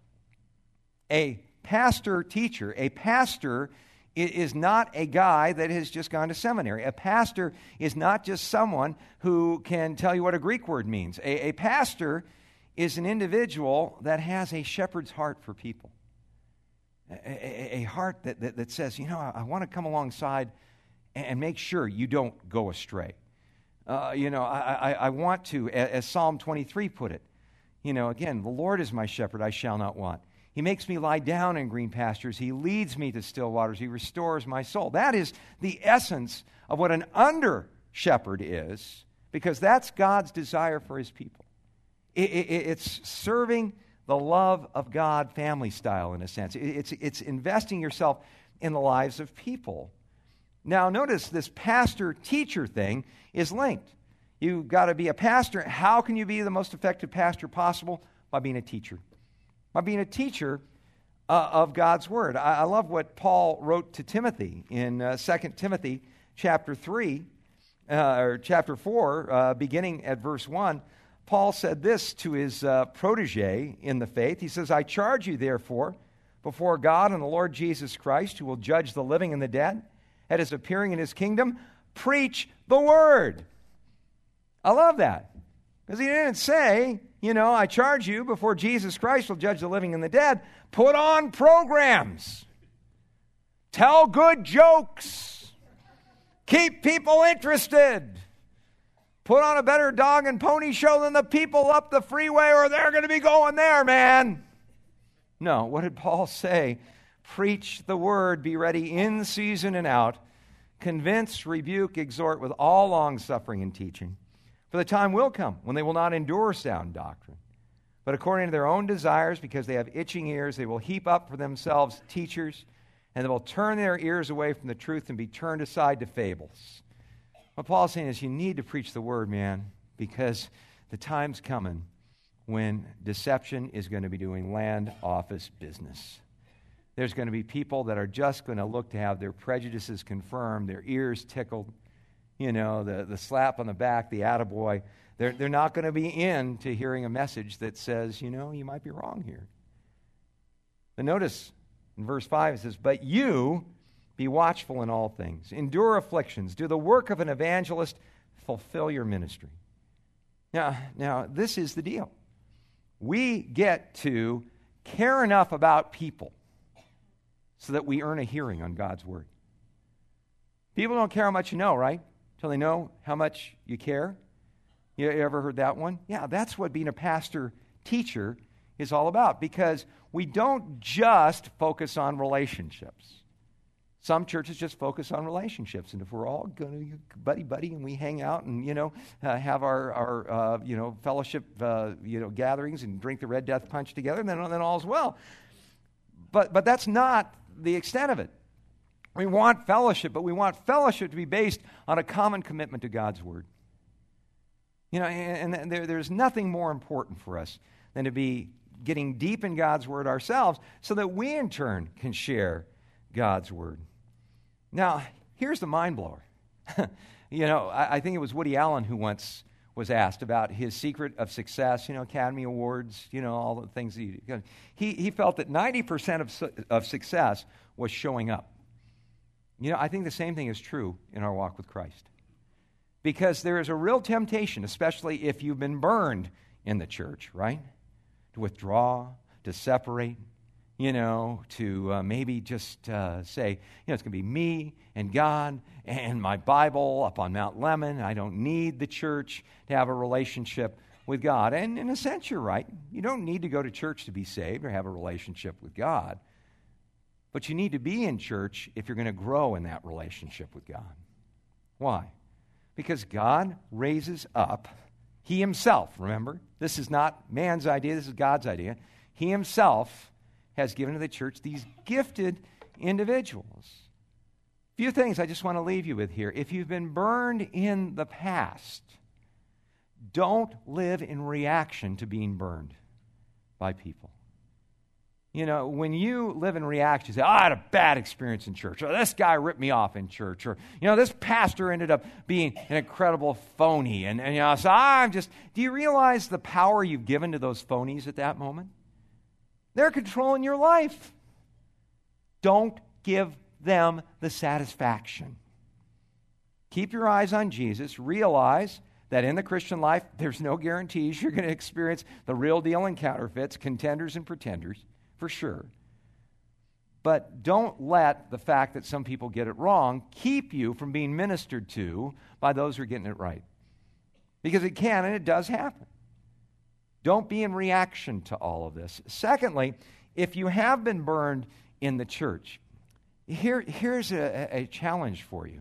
S1: A pastor teacher, a pastor is not a guy that has just gone to seminary. A pastor is not just someone who can tell you what a Greek word means. A, a pastor is an individual that has a shepherd's heart for people. A, a, a heart that, that, that says, you know, I, I want to come alongside and, and make sure you don't go astray. Uh, you know, I, I, I want to, as Psalm twenty-three put it, you know, again, the Lord is my shepherd, I shall not want. He makes me lie down in green pastures. He leads me to still waters. He restores my soul. That is the essence of what an under-shepherd is, because that's God's desire for his people. It, it, it's serving the love of God family style, in a sense. It, it's, it's investing yourself in the lives of people. Now, notice this pastor-teacher thing is linked. You've got to be a pastor. How can you be the most effective pastor possible? By being a teacher. By being a teacher uh, of God's Word. I, I love what Paul wrote to Timothy in uh, Second Timothy chapter three, uh, or chapter four, uh, beginning at verse one. Paul said this to his uh, protege in the faith. He says, I charge you, therefore, before God and the Lord Jesus Christ, who will judge the living and the dead, at his appearing in his kingdom, preach the Word. I love that. Because he didn't say, you know, I charge you before Jesus Christ will judge the living and the dead. Put on programs. Tell good jokes. Keep people interested. Put on a better dog and pony show than the people up the freeway, or they're going to be going there, man. No, what did Paul say? Preach the word, be ready in season and out. Convince, rebuke, exhort with all long-suffering and teaching. For the time will come when they will not endure sound doctrine, but according to their own desires, because they have itching ears, they will heap up for themselves teachers, and they will turn their ears away from the truth and be turned aside to fables. What Paul's saying is you need to preach the word, man, because the time's coming when deception is going to be doing land office business. There's going to be people that are just going to look to have their prejudices confirmed, their ears tickled, you know, the, the slap on the back, the attaboy. They're, they're not going to be into hearing a message that says, you know, you might be wrong here. But notice in verse five it says, but you be watchful in all things, endure afflictions, do the work of an evangelist, fulfill your ministry. Now, now this is the deal. We get to care enough about people so that we earn a hearing on God's word. People don't care how much you know, right? Until they know how much you care. You ever heard that one? Yeah, that's what being a pastor teacher is all about, because we don't just focus on relationships. Some churches just focus on relationships, and if we're all going to buddy-buddy and we hang out and, you know, uh, have our, our uh, you know, fellowship, uh, you know, gatherings and drink the Red Death Punch together, then, then all's well. But, but that's not the extent of it. We want fellowship, but we want fellowship to be based on a common commitment to God's Word. You know, and, and there, there's nothing more important for us than to be getting deep in God's Word ourselves so that we in turn can share God's Word. Now, here's the mind blower. you know, I, I think it was Woody Allen who once was asked about his secret of success, you know, Academy Awards, you know, all the things that he did. He, he felt that ninety percent of, su- of success was showing up. You know, I think the same thing is true in our walk with Christ. Because there is a real temptation, especially if you've been burned in the church, right? To withdraw, to separate, you know, to uh, maybe just uh, say, you know, it's going to be me and God and my Bible up on Mount Lemmon. I don't need the church to have a relationship with God. And in a sense, you're right. You don't need to go to church to be saved or have a relationship with God. But you need to be in church if you're going to grow in that relationship with God. Why? Because God raises up, He Himself, remember, this is not man's idea, this is God's idea. He Himself has given to the church these gifted individuals. A few things I just want to leave you with here. If you've been burned in the past, don't live in reaction to being burned by people. You know, when you live in reaction, you say, oh, I had a bad experience in church, or this guy ripped me off in church, or, you know, this pastor ended up being an incredible phony, and, and you know, so I'm just, do you realize the power you've given to those phonies at that moment? They're controlling your life. Don't give them the satisfaction. Keep your eyes on Jesus. Realize that in the Christian life, there's no guarantees you're going to experience the real deal and counterfeits, contenders and pretenders, for sure. But don't let the fact that some people get it wrong keep you from being ministered to by those who are getting it right. Because it can and it does happen. Don't be in reaction to all of this. Secondly, if you have been burned in the church, here, here's a, a challenge for you.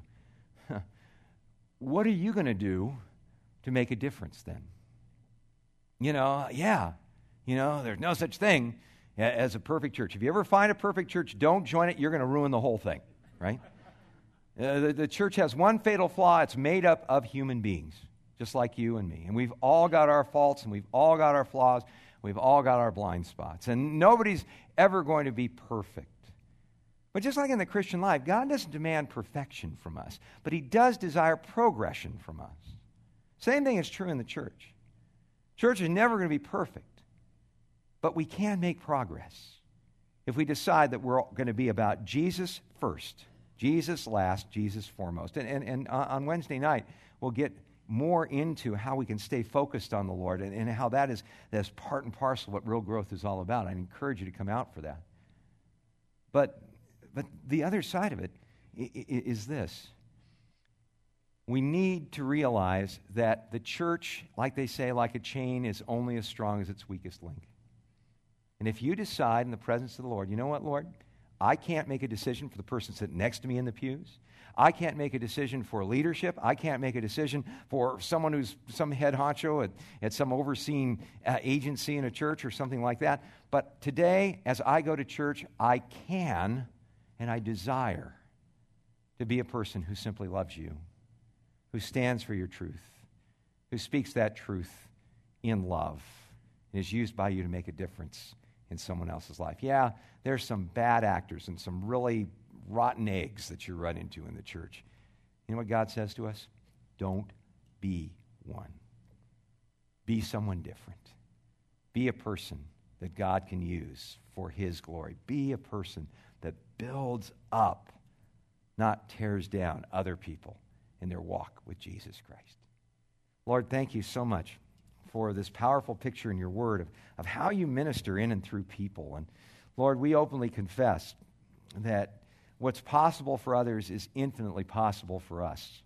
S1: What are you going to do to make a difference then? You know, yeah, you know, there's no such thing as a perfect church. If you ever find a perfect church, don't join it. You're going to ruin the whole thing, right? Uh, the, the church has one fatal flaw. It's made up of human beings, just like you and me. And we've all got our faults, and we've all got our flaws. We've all got our blind spots. And nobody's ever going to be perfect. But just like in the Christian life, God doesn't demand perfection from us, but he does desire progression from us. Same thing is true in the church. Church is never going to be perfect, but we can make progress if we decide that we're going to be about Jesus first, Jesus last, Jesus foremost. And, and, and on Wednesday night, we'll get more into how we can stay focused on the Lord and, and how that is that's part and parcel of what real growth is all about. I encourage you to come out for that. But But the other side of it is this. We need to realize that the church, like they say, like a chain, is only as strong as its weakest link. And if you decide in the presence of the Lord, you know what, Lord? I can't make a decision for the person sitting next to me in the pews. I can't make a decision for leadership. I can't make a decision for someone who's some head honcho at, at some overseeing uh, agency in a church or something like that. But today, as I go to church, I can and I desire to be a person who simply loves you, who stands for your truth, who speaks that truth in love, and is used by you to make a difference in someone else's life. Yeah, there's some bad actors and some really rotten eggs that you run into in the church. You know what God says to us? Don't be one. Be someone different. Be a person that God can use for his glory. Be a person that builds up, not tears down other people in their walk with Jesus Christ. Lord, thank you so much for this powerful picture in your word of, of how you minister in and through people. And Lord, we openly confess that what's possible for others is infinitely possible for us.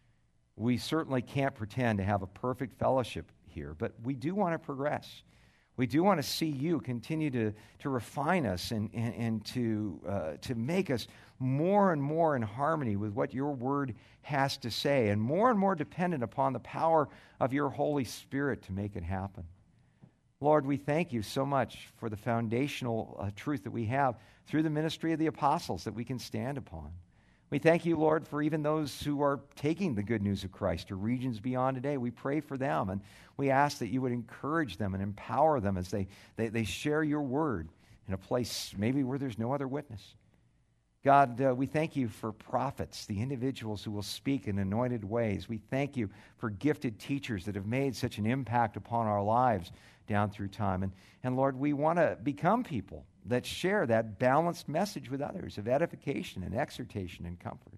S1: We certainly can't pretend to have a perfect fellowship here, but we do want to progress. We do want to see you continue to, to refine us and, and, and to, uh, to make us more and more in harmony with what your word has to say, and more and more dependent upon the power of your Holy Spirit to make it happen. Lord, we thank you so much for the foundational uh, truth that we have through the ministry of the apostles that we can stand upon. We thank you, Lord, for even those who are taking the good news of Christ to regions beyond today. We pray for them, and we ask that you would encourage them and empower them as they, they, they share your word in a place maybe where there's no other witness. God, uh, we thank you for prophets, the individuals who will speak in anointed ways. We thank you for gifted teachers that have made such an impact upon our lives down through time. And, and Lord, we want to become people that share that balanced message with others of edification and exhortation and comfort.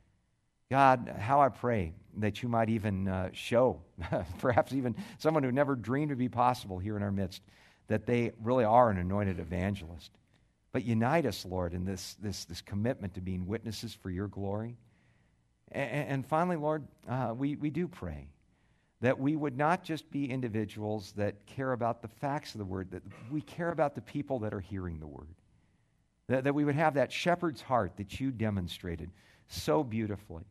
S1: God, how I pray that you might even uh, show, perhaps even someone who never dreamed to be possible here in our midst, that they really are an anointed evangelist. But unite us, Lord, in this, this, this commitment to being witnesses for your glory. And, and finally, Lord, uh, we, we do pray that we would not just be individuals that care about the facts of the word, that we care about the people that are hearing the word. That, that we would have that shepherd's heart that you demonstrated so beautifully.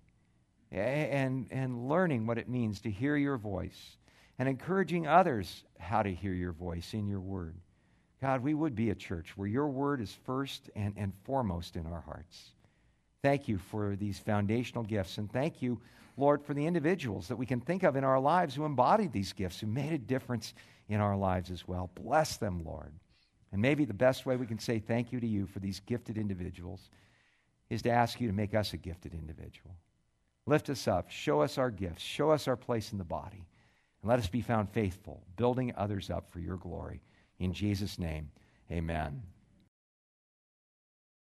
S1: And, and learning what it means to hear your voice and encouraging others how to hear your voice in your word. God, we would be a church where your word is first and, and foremost in our hearts. Thank you for these foundational gifts, and thank you, Lord, for the individuals that we can think of in our lives who embodied these gifts, who made a difference in our lives as well. Bless them, Lord. And maybe the best way we can say thank you to you for these gifted individuals is to ask you to make us a gifted individual. Lift us up, show us our gifts, show us our place in the body, and let us be found faithful, building others up for your glory. In Jesus' name, amen.